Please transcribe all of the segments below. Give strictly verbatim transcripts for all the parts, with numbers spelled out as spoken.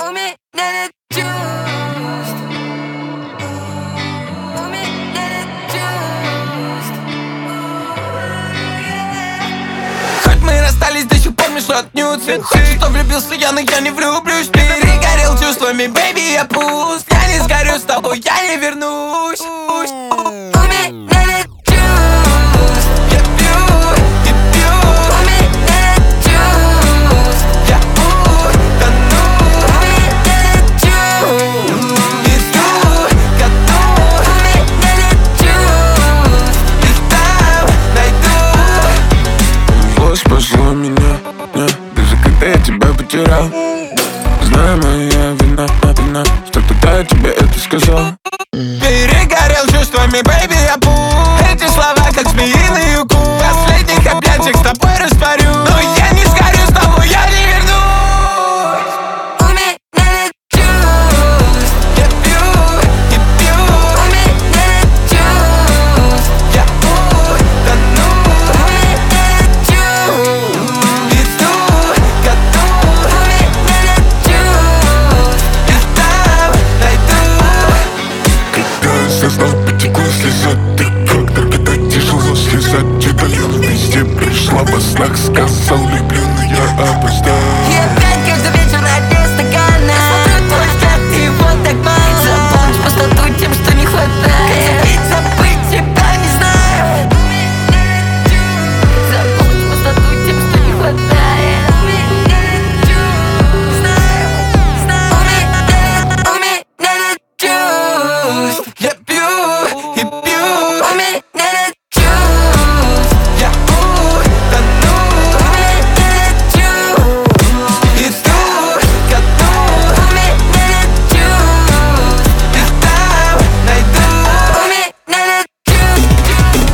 У меня нет чувств. У меня нет чувств. Хоть мы расстались, до сих пор мне шатнются. Хочешь, что влюбился я, но я не влюблюсь. Перегорел чувствами, бэйби, я пуст. Я не сгорю с тобой, я не вернусь. У меня нет чувств. Я пью и пью. У меня нет чувств. Я утону. У меня нет чувств. Иду ко дну. У меня нет чувств. И там найду. Злость пошла меня, не, даже когда я тебя потерял. Знаю, моя вина, вина, что тогда я тебе это сказал. Перегорел чувствами, бэйби, я пуст. Эти слова, как змеиный укус. Последних объятиях с тобой растворю. Но я не сгорю с тобой, я не вернусь. У меня нет чувств. Я пью и пью. У меня нет чувств. Я утону. У меня нет чувств. Иду ко дну. У меня нет чувств. И там найду. Когда со сна потекла слеза, ты как только так тяжело слезать. Тебя я вместе пришла во снах, сказал люблю, но я опоздал. И опять каждый вечер на дне стакана. Я смотрю твой взгляд, и вот так мало. Заполнить пустоту тем, что не хватает. Ведь забыть тебя не знаю. Заполнить пустоту тем, что не хватает. Знаю, знаю. У меня нет чувств. Я пью и пью. У меня нет чувств. Я утону. У меня нет чувств. Иду ко дну. У меня нет чувств. И там найду. У меня нет чувств.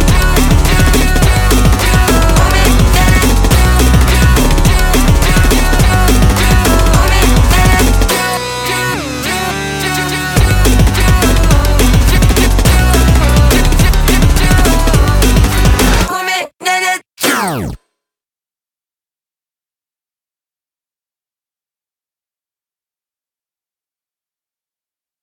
У меня нет чувств. У меня нет чувств.